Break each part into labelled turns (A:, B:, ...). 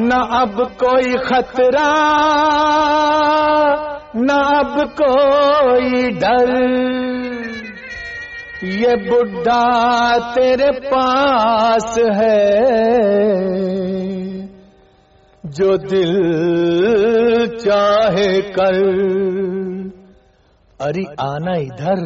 A: न अब कोई खतरा न अब कोई डर, ये बुढ़ा तेरे पास है, जो दिल चाहे कर। अरे आना इधर,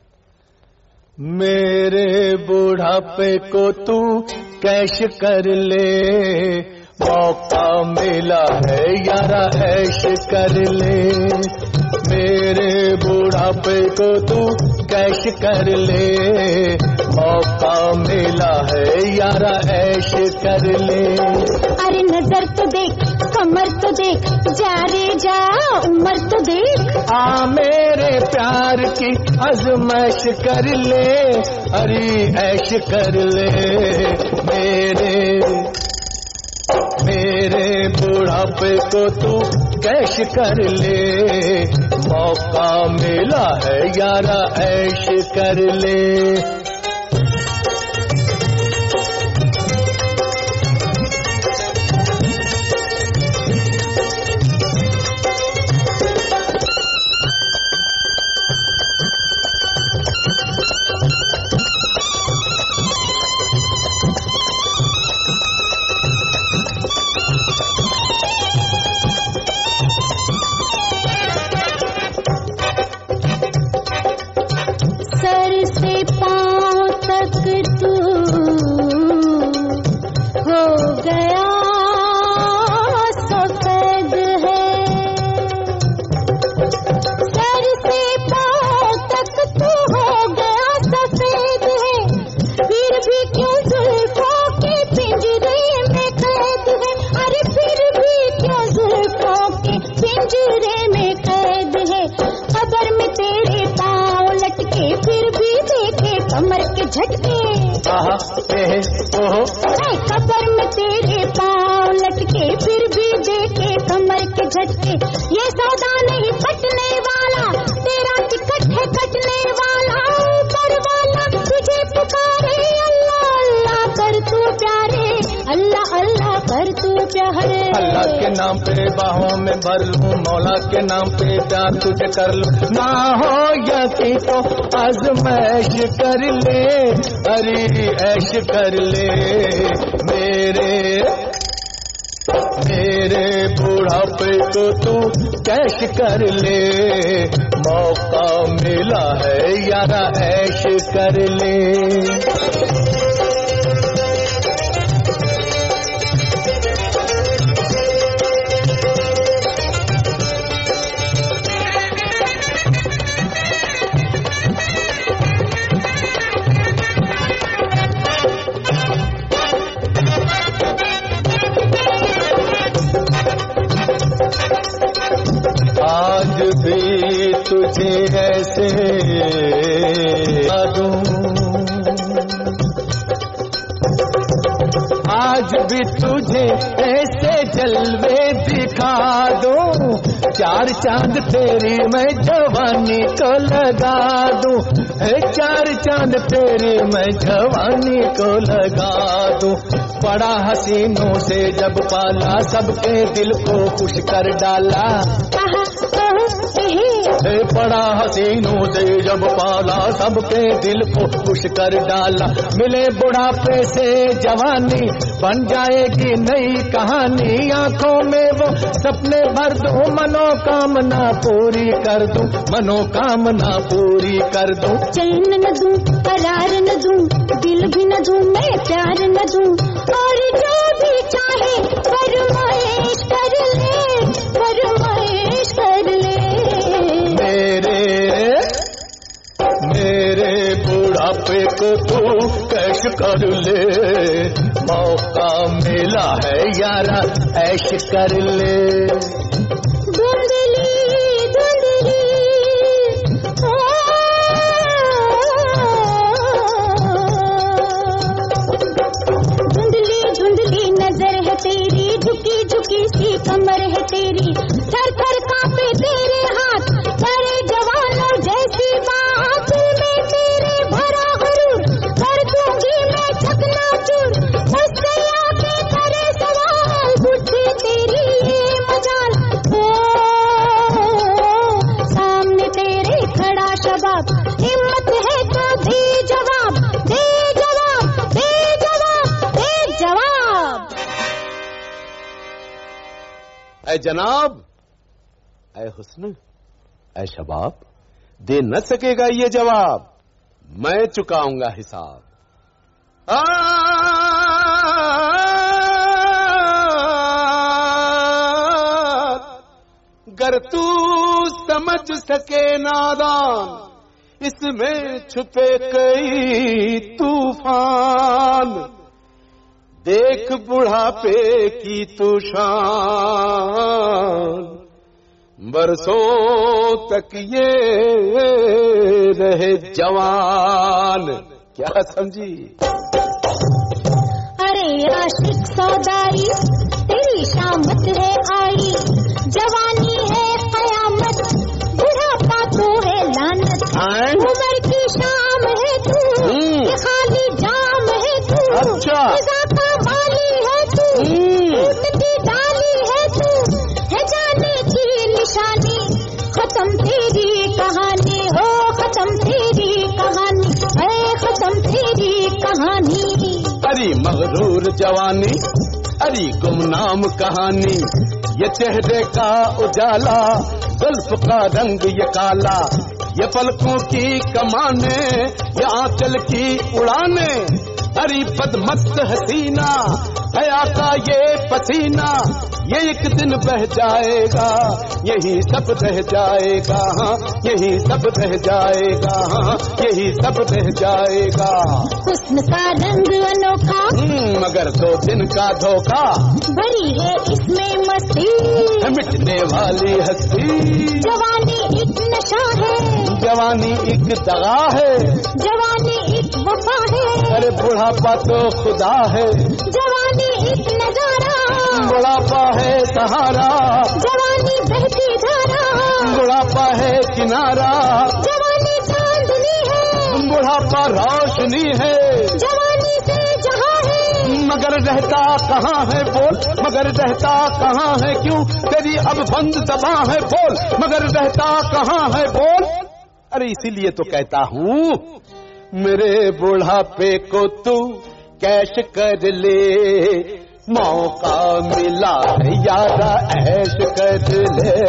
A: मेरे बुढ़ापे को तू कैश कर ले, मौका मिला है यारा ऐश कर ले। मेरे बुढ़ापे को तू कैश कर ले, मौका मिला है यारा ऐश कर ले।
B: अरे नजर तो देख, कमर तो देख, जा रे जा उम्र तो देख।
A: आ मेरे प्यार की आजमाइश कर ले, अरे ऐश कर ले। मेरे बुढ़ापे को तू कैश कर ले, मौका मिला है यारा ऐश कर ले।
B: कब्र में तेरे पाँव लटके, फिर भी देखे कमर के झटके। ये सौदा नहीं पटने वाला, तेरा टिकट है कटने वाला। ऊपर वाला तुझे पुकारे, अल्लाह अल्लाह कर तू प्यारे, अल्लाह अल्लाह कर तू प्यारे।
A: अल्लाह के नाम पे बाहों में भर लूं, मौला के नाम पे प्यार तुझे कर लूं। ना हो यकीन तो आजमाइश कर ले, अरे ऐश कर ले। मेरे बुढ़ापे को तू कैश कर ले, मौका मिला है यारा ऐश कर ले। आज भी तुझे ऐसे दूं, आज भी तुझे ऐसे जलवे दिखा दूं, चार चांद तेरी मैं जवानी को लगा दूं। चार चांद तेरी मैं जवानी को लगा दूं। बड़ा हसीनों से जब पाला, सबके दिल को खुश कर डाला। बड़ा हसीनों से जब पाला, सबके दिल को खुश कर डाला। मिले बुढ़ापे से जवानी, बन जाएगी नई कहानी। आंखों में वो सपने भर दूं, मनोकामना पूरी कर दूं, मनोकामना पूरी कर दूं।
B: चैन न दूं, करार न दूं, दिल भी न दूं, मैं प्यार न दूं। और जो भी चाहे फरमाइश कर ले, फरमाइश कर ले।
A: मेरे बुढ़ापे को तू कैश कर ले, मौका मिला है यारा ऐश कर ले।
B: धुंधली धुंधली धुंधली धुंधली नजर है तेरी, झुकी झुकी सी कमर है तेरी। थर थर कांपे तेरे हाथ, बड़े जवानों जैसी बात में तेरे भरा गुरूर कर दूंगी मैं चकनाचूर। मुझसे आके करे सवाल, बुद्धि
C: ऐ जनाब, ऐ हुस्न, ऐ शबाब, दे न सकेगा ये जवाब, मैं चुकाऊंगा हिसाब। गर तू समझ सके नादान, इसमें छुपे कई तूफान, देख बुढ़ापे की तू शान, बरसों तक ये रहे जवान। क्या समझी?
B: अरे आशिक सौदाई तेरी शामत है आई, जवानी है कयामत, बुढ़ापा तो है लानत, उम्र की शाम है तू, ये खाली जाम है तू,
C: अच्छा
B: का माली है तू, टूटती डाली है तू, है जाने की निशानी, खत्म तेरी कहानी, हो खत्म तेरी कहानी, है खत्म तेरी कहानी।
C: अरे मगरूर जवानी, अरे गुमनाम कहानी, ये चेहरे का उजाला, जुल्फ का रंग ये काला, ये पलकों की कमाने, ये आंचल की उड़ाने, अरे बदमस्त हसीना, हया का ये पसीना, ये एक दिन बह जाएगा, यही सब रह जाएगा, यही सब रह जाएगा, यही सब रह जाएगा।
B: हुस्न का रंग अनोखा,
C: मगर 2 दिन का धोखा,
B: भरी है इसमें मस्ती,
C: मिटने वाली हस्ती,
B: जवानी एक नशा है,
C: जवानी एक दगा है,
B: जवानी एक वफा है,
C: अरे बुढ़ापा तो खुदा है,
B: जवानी एक नजारा,
C: बुढ़ापा है सहारा,
B: जवानी बहती धारा,
C: बुढ़ापा है किनारा,
B: जवानी चांदनी है,
C: बुढ़ापा रोशनी है,
B: जवानी से जहां है,
C: मगर रहता कहाँ है बोल, मगर रहता कहाँ है क्यों, तेरी अब बंद दबा है बोल, मगर रहता कहाँ है बोल। अरे इसीलिए तो कहता हूँ, मेरे बुढ़ापे को तू कैश कर ले, मौका मिला है यारा ऐश कर ले,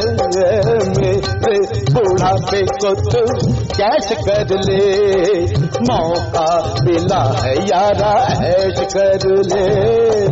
C: मेरे बुढ़ापे को तू कैश कर ले, मौका मिला है यारा ऐश कर ले।